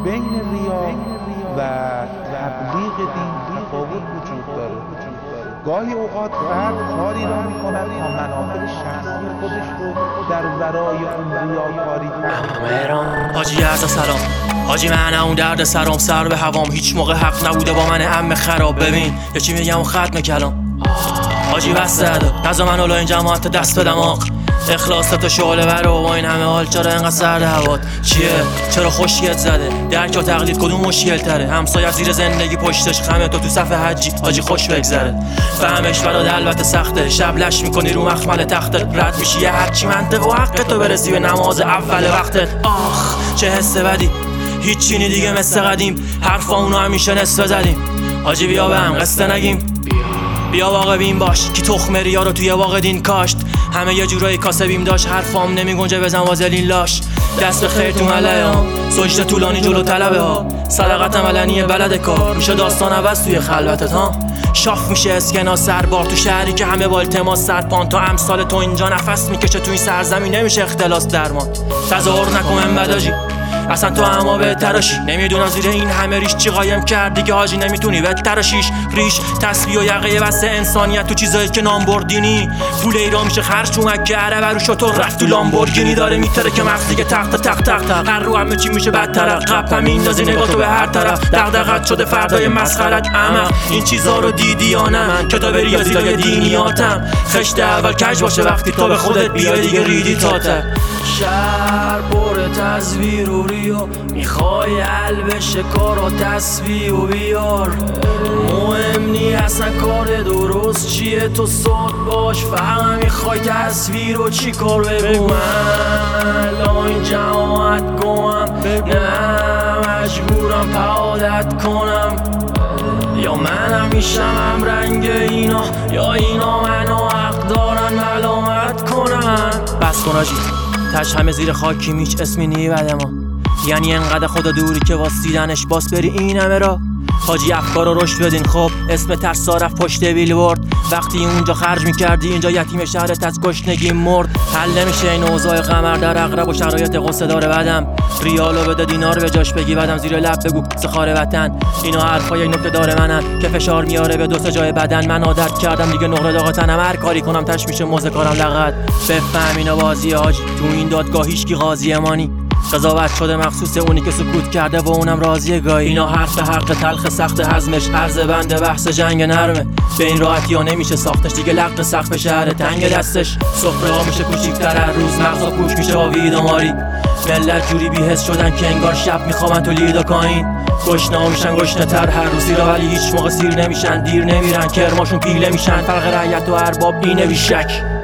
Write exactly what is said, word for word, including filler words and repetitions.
بین ریا و تبلیغ دین تفاوت وجود داره. گاهی اوقات فرد کاری را میکند تا منافع شخصی خودش رو در ورای اون ریاکاری مهران حاجی عرض سلام حاجی، من اون درد سرام سر به هوام، هیچ موقع حق نبوده با من عم خراب. ببین یه چی میگم و ختم کلام حاجی بس زده نزا من اولا این جماعت دست به دماغ، اخلاص تا شعله برو با این همه حال چرا اینقدر سرد هوات چیه؟ چرا خوشیت زده؟ درک و تقلید کدوم مشکل تره؟ همسایت زیر زندگی پشتش خمه، تو تو صفحه حجی حاجی خوش بگذره. فهمش برات البته سخته، شب لش میکنی رو مخمل تختت، رد میشی یه هرچی منطق و حق تو برسی به نماز اول وقتت. آخ چه حس بدی، هیچی نی دیگه مثل قدیم، حرفا اونو همیشه نصف زدیم. حاجی بیا به هم قصه نگیم، بیا واقع بین باش کی تخم ریا رو توی واقع دین کاشت. همه یه جورایی کاسبیم داشت، حرفام نمیگنجه بزن وازلین لاش. دست به خیر تو ملیام، سجده طولانی جلو طلبه ها، صدقتم علنیه بلد کار، میشه داستان عوض توی خلوتت ها. شاف میشه اسکنا سربار تو شهری که همه با التماس سرپان، تا امثال تو اینجا نفس میکشه تو این سرزمین، نمیشه اختلاس درمان. تظاهر نکن امبداجی اصلا تو اما به تراشی، نمیدونم زیر این همه ریش چی قایم کرد دیگه حاجی، نمیتونی به تراشیش ریش تسبیح و یقه واسه انسانیت تو چیزایی که نام بردینی. پول ایران میشه خرج تو مکه عرب رو شطور رفت تو لامبورگینی، داره میتره که مغز دیگه تخت تخت تخت تخت هر رو همه چی میشه بدتر، عقب هم میندازی نگاه تو به هر طرف، دغدغت شده فردای مسخرت اما این چیزا رو دیدی یا نه؟ من کتاب ریاضی دینیاتم، خشت اول کج باشه وقتی تو به خودت بیای دیگه ریدی تاته. شهر پر تصویر و ریو، میخوای حل بشه کار و تصویر و بیار، مهم نی اصلا کار درست چیه، تو صد باش فهم میخوای تصویر و چی کار. بگو من الان این جماعت گوهم، نه مجبورم پعادت کنم، یا من همیشه هم رنگ اینا، یا اینا منو حق دارن ملامت کنن. بس کن آجی تش همه زیر خاکی میچ اسمی نی بده ما، یعنی انقدر خدا دوری که واسیدنش باس بری این همه را. حاجی افکار رو رشد بدین، خب اسم ترسا رفت پشت بیلبورد، وقتی اونجا خرج میکردی اینجا یتیم شهرت از گشنگی مرد. حل نمیشه این اوضاع قمر در اغرب و شرایط غصه داره بدم، ریالو بده دینار به جاش بگی بدم، زیر لب بگو سخار وطن. اینا حرفای نکته داره منن که فشار میاره به دو سه جای بدن، من عادت کردم دیگه نقره داغ تنم، هر کاری کنم تش میشه موزه کارم لغت. بفهم اینا بازی حاجی، تو این دادگاه هیچ کی قاضی مانی، قضاوت شده مخصوص اونی که سکوت کرده و اونم راضیه گاهی. اینا حرف حق تلخ سخت هضمش، عرض بنده بحث جنگ نرمه، به این راحتی ها نمیشه ساختش دیگه، لق سقف شهر تنگ دستش، سفره ها میشه کوچیک‌تر هر روز، مغزا پوش میشه با وید و ماری. ملت جوری بی‌حس شدن که انگار شب میخوابن تو لید و کاین، گشنه ها میشن گشنه تر هر روزی را، ولی هیچ موقع سیر نمیشن، دیر نمیرن کرماشون پیله میشن، فرق رعیت و ارباب اینه بیشک.